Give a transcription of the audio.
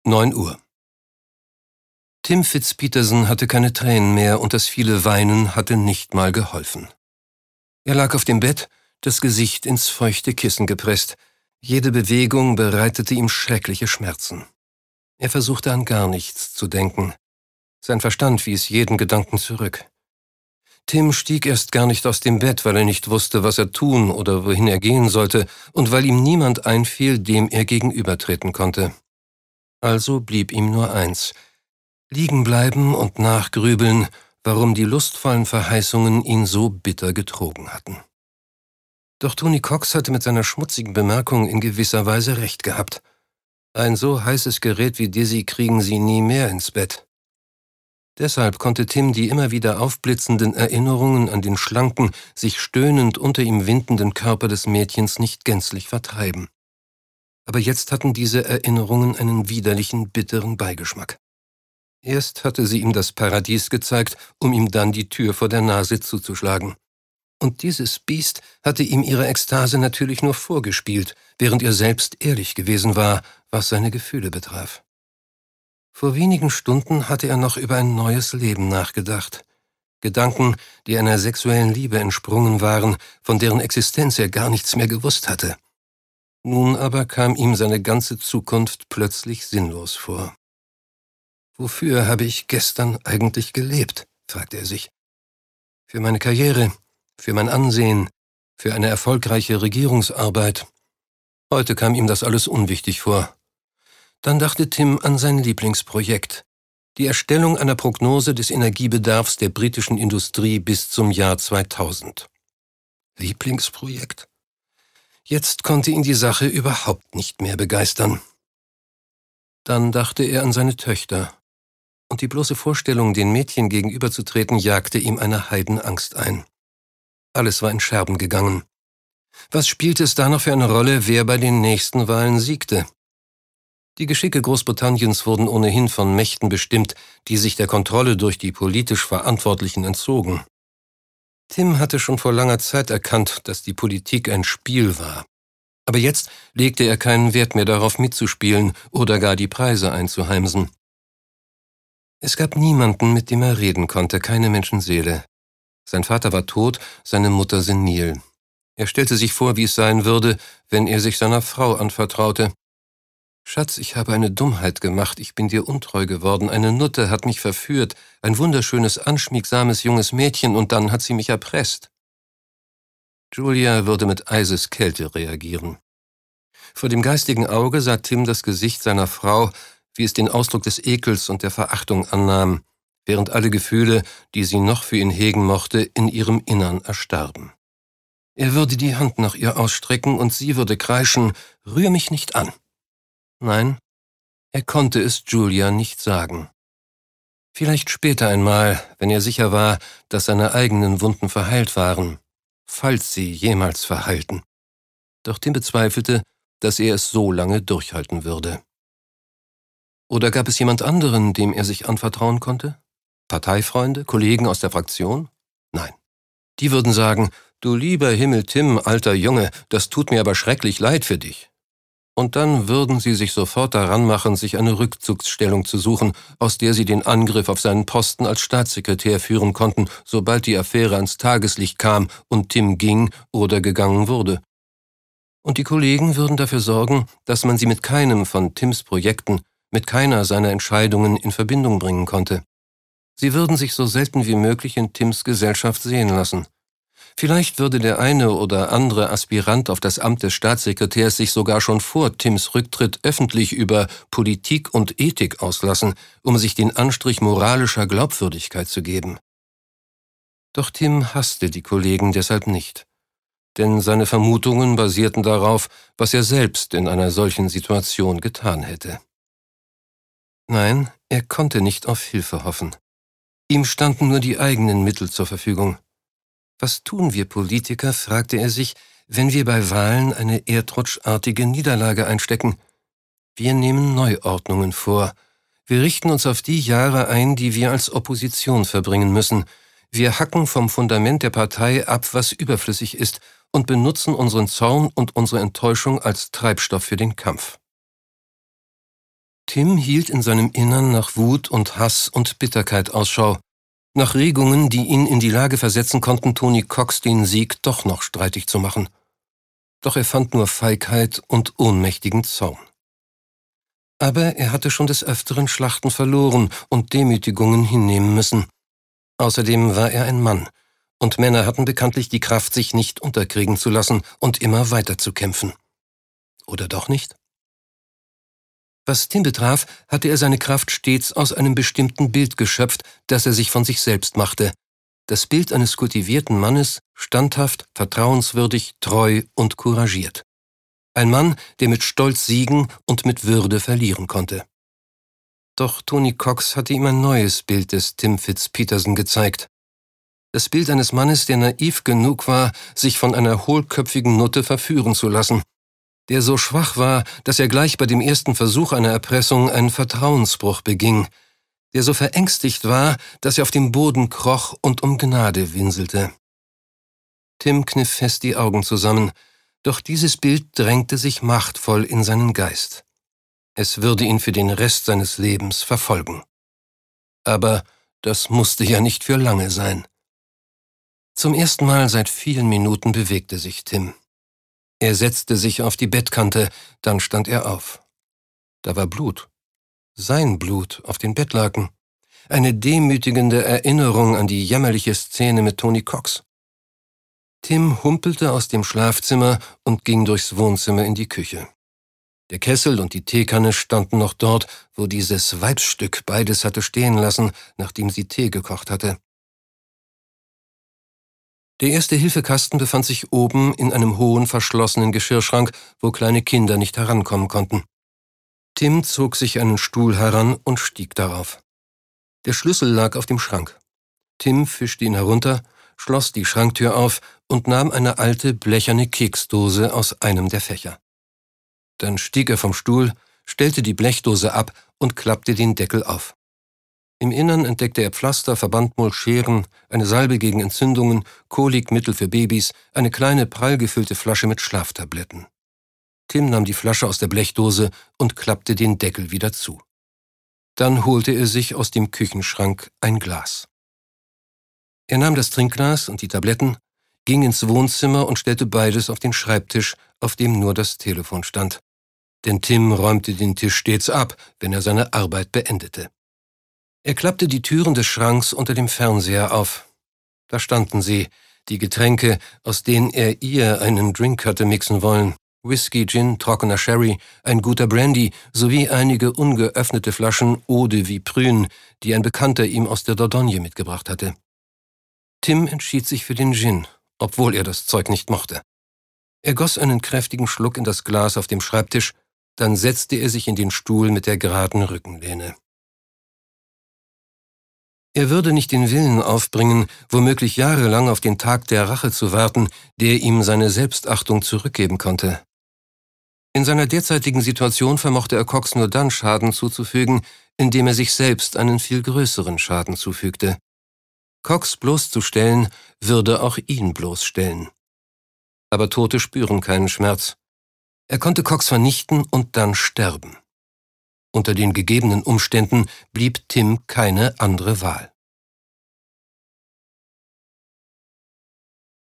9 Uhr. Tim Fitzpeterson hatte keine Tränen mehr und das viele Weinen hatte nicht mal geholfen. Er lag auf dem Bett, das Gesicht ins feuchte Kissen gepresst. Jede Bewegung bereitete ihm schreckliche Schmerzen. Er versuchte an gar nichts zu denken. Sein Verstand wies jeden Gedanken zurück. Tim stieg erst gar nicht aus dem Bett, weil er nicht wusste, was er tun oder wohin er gehen sollte und weil ihm niemand einfiel, dem er gegenübertreten konnte. Also blieb ihm nur eins: liegen bleiben und nachgrübeln, warum die lustvollen Verheißungen ihn so bitter betrogen hatten. Doch Tony Cox hatte mit seiner schmutzigen Bemerkung in gewisser Weise recht gehabt. Ein so heißes Gerät wie Dizzy kriegen sie nie mehr ins Bett. Deshalb konnte Tim die immer wieder aufblitzenden Erinnerungen an den schlanken, sich stöhnend unter ihm windenden Körper des Mädchens nicht gänzlich vertreiben. Aber jetzt hatten diese Erinnerungen einen widerlichen, bitteren Beigeschmack. Erst hatte sie ihm das Paradies gezeigt, um ihm dann die Tür vor der Nase zuzuschlagen. Und dieses Biest hatte ihm ihre Ekstase natürlich nur vorgespielt, während er selbst ehrlich gewesen war, was seine Gefühle betraf. Vor wenigen Stunden hatte er noch über ein neues Leben nachgedacht. Gedanken, die einer sexuellen Liebe entsprungen waren, von deren Existenz er gar nichts mehr gewusst hatte. Nun aber kam ihm seine ganze Zukunft plötzlich sinnlos vor. Wofür habe ich gestern eigentlich gelebt, fragte er sich. Für meine Karriere, für mein Ansehen, für eine erfolgreiche Regierungsarbeit. Heute kam ihm das alles unwichtig vor. Dann dachte Tim an sein Lieblingsprojekt, die Erstellung einer Prognose des Energiebedarfs der britischen Industrie bis zum Jahr 2000. Lieblingsprojekt? Jetzt konnte ihn die Sache überhaupt nicht mehr begeistern. Dann dachte er an seine Töchter, und die bloße Vorstellung, den Mädchen gegenüberzutreten, jagte ihm eine Heidenangst ein. Alles war in Scherben gegangen. Was spielte es da noch für eine Rolle, wer bei den nächsten Wahlen siegte? Die Geschicke Großbritanniens wurden ohnehin von Mächten bestimmt, die sich der Kontrolle durch die politisch Verantwortlichen entzogen. Tim hatte schon vor langer Zeit erkannt, dass die Politik ein Spiel war. Aber jetzt legte er keinen Wert mehr darauf, mitzuspielen oder gar die Preise einzuheimsen. Es gab niemanden, mit dem er reden konnte, keine Menschenseele. Sein Vater war tot, seine Mutter senil. Er stellte sich vor, wie es sein würde, wenn er sich seiner Frau anvertraute. »Schatz, ich habe eine Dummheit gemacht, ich bin dir untreu geworden, eine Nutte hat mich verführt, ein wunderschönes, anschmiegsames junges Mädchen, und dann hat sie mich erpresst.« Julia würde mit Eiseskälte reagieren. Vor dem geistigen Auge sah Tim das Gesicht seiner Frau, wie es den Ausdruck des Ekels und der Verachtung annahm, während alle Gefühle, die sie noch für ihn hegen mochte, in ihrem Innern erstarben. Er würde die Hand nach ihr ausstrecken und sie würde kreischen, »Rühr mich nicht an!« Nein, er konnte es Julia nicht sagen. Vielleicht später einmal, wenn er sicher war, dass seine eigenen Wunden verheilt waren, falls sie jemals verheilten. Doch Tim bezweifelte, dass er es so lange durchhalten würde. Oder gab es jemand anderen, dem er sich anvertrauen konnte? Parteifreunde, Kollegen aus der Fraktion? Nein. Die würden sagen, »Du lieber Himmel, Tim, alter Junge, das tut mir aber schrecklich leid für dich.« Und dann würden sie sich sofort daran machen, sich eine Rückzugsstellung zu suchen, aus der sie den Angriff auf seinen Posten als Staatssekretär führen konnten, sobald die Affäre ans Tageslicht kam und Tim ging oder gegangen wurde. Und die Kollegen würden dafür sorgen, dass man sie mit keinem von Tims Projekten, mit keiner seiner Entscheidungen in Verbindung bringen konnte. Sie würden sich so selten wie möglich in Tims Gesellschaft sehen lassen. Vielleicht würde der eine oder andere Aspirant auf das Amt des Staatssekretärs sich sogar schon vor Tims Rücktritt öffentlich über Politik und Ethik auslassen, um sich den Anstrich moralischer Glaubwürdigkeit zu geben. Doch Tim hasste die Kollegen deshalb nicht, denn seine Vermutungen basierten darauf, was er selbst in einer solchen Situation getan hätte. Nein, er konnte nicht auf Hilfe hoffen. Ihm standen nur die eigenen Mittel zur Verfügung. Was tun wir Politiker, fragte er sich, wenn wir bei Wahlen eine erdrutschartige Niederlage einstecken? Wir nehmen Neuordnungen vor. Wir richten uns auf die Jahre ein, die wir als Opposition verbringen müssen. Wir hacken vom Fundament der Partei ab, was überflüssig ist, und benutzen unseren Zorn und unsere Enttäuschung als Treibstoff für den Kampf. Tim hielt in seinem Innern nach Wut und Hass und Bitterkeit Ausschau, nach Regungen, die ihn in die Lage versetzen konnten, Tony Cox den Sieg doch noch streitig zu machen. Doch er fand nur Feigheit und ohnmächtigen Zorn. Aber er hatte schon des Öfteren Schlachten verloren und Demütigungen hinnehmen müssen. Außerdem war er ein Mann, und Männer hatten bekanntlich die Kraft, sich nicht unterkriegen zu lassen und immer weiter zu kämpfen. Oder doch nicht? Was Tim betraf, hatte er seine Kraft stets aus einem bestimmten Bild geschöpft, das er sich von sich selbst machte. Das Bild eines kultivierten Mannes, standhaft, vertrauenswürdig, treu und couragiert. Ein Mann, der mit Stolz siegen und mit Würde verlieren konnte. Doch Tony Cox hatte ihm ein neues Bild des Tim Fitz-Peterson gezeigt. Das Bild eines Mannes, der naiv genug war, sich von einer hohlköpfigen Nutte verführen zu lassen. Der so schwach war, dass er gleich bei dem ersten Versuch einer Erpressung einen Vertrauensbruch beging. Der so verängstigt war, dass er auf dem Boden kroch und um Gnade winselte. Tim kniff fest die Augen zusammen, doch dieses Bild drängte sich machtvoll in seinen Geist. Es würde ihn für den Rest seines Lebens verfolgen. Aber das musste ja nicht für lange sein. Zum ersten Mal seit vielen Minuten bewegte sich Tim. Er setzte sich auf die Bettkante, dann stand er auf. Da war Blut. Sein Blut auf den Bettlaken. Eine demütigende Erinnerung an die jämmerliche Szene mit Tony Cox. Tim humpelte aus dem Schlafzimmer und ging durchs Wohnzimmer in die Küche. Der Kessel und die Teekanne standen noch dort, wo dieses Weibsstück beides hatte stehen lassen, nachdem sie Tee gekocht hatte. Der Erste-Hilfe-Kasten befand sich oben in einem hohen, verschlossenen Geschirrschrank, wo kleine Kinder nicht herankommen konnten. Tim zog sich einen Stuhl heran und stieg darauf. Der Schlüssel lag auf dem Schrank. Tim fischte ihn herunter, schloss die Schranktür auf und nahm eine alte, blecherne Keksdose aus einem der Fächer. Dann stieg er vom Stuhl, stellte die Blechdose ab und klappte den Deckel auf. Im Innern entdeckte er Pflaster, Verbandmulch, Scheren, eine Salbe gegen Entzündungen, Kolikmittel für Babys, eine kleine prall gefüllte Flasche mit Schlaftabletten. Tim nahm die Flasche aus der Blechdose und klappte den Deckel wieder zu. Dann holte er sich aus dem Küchenschrank ein Glas. Er nahm das Trinkglas und die Tabletten, ging ins Wohnzimmer und stellte beides auf den Schreibtisch, auf dem nur das Telefon stand. Denn Tim räumte den Tisch stets ab, wenn er seine Arbeit beendete. Er klappte die Türen des Schranks unter dem Fernseher auf. Da standen sie, die Getränke, aus denen er ihr einen Drink hatte mixen wollen. Whisky, Gin, trockener Sherry, ein guter Brandy sowie einige ungeöffnete Flaschen Eau de Vie Prune, die ein Bekannter ihm aus der Dordogne mitgebracht hatte. Tim entschied sich für den Gin, obwohl er das Zeug nicht mochte. Er goss einen kräftigen Schluck in das Glas auf dem Schreibtisch, dann setzte er sich in den Stuhl mit der geraden Rückenlehne. Er würde nicht den Willen aufbringen, womöglich jahrelang auf den Tag der Rache zu warten, der ihm seine Selbstachtung zurückgeben konnte. In seiner derzeitigen Situation vermochte er Cox nur dann Schaden zuzufügen, indem er sich selbst einen viel größeren Schaden zufügte. Cox bloßzustellen, würde auch ihn bloßstellen. Aber Tote spüren keinen Schmerz. Er konnte Cox vernichten und dann sterben. Unter den gegebenen Umständen blieb Tim keine andere Wahl.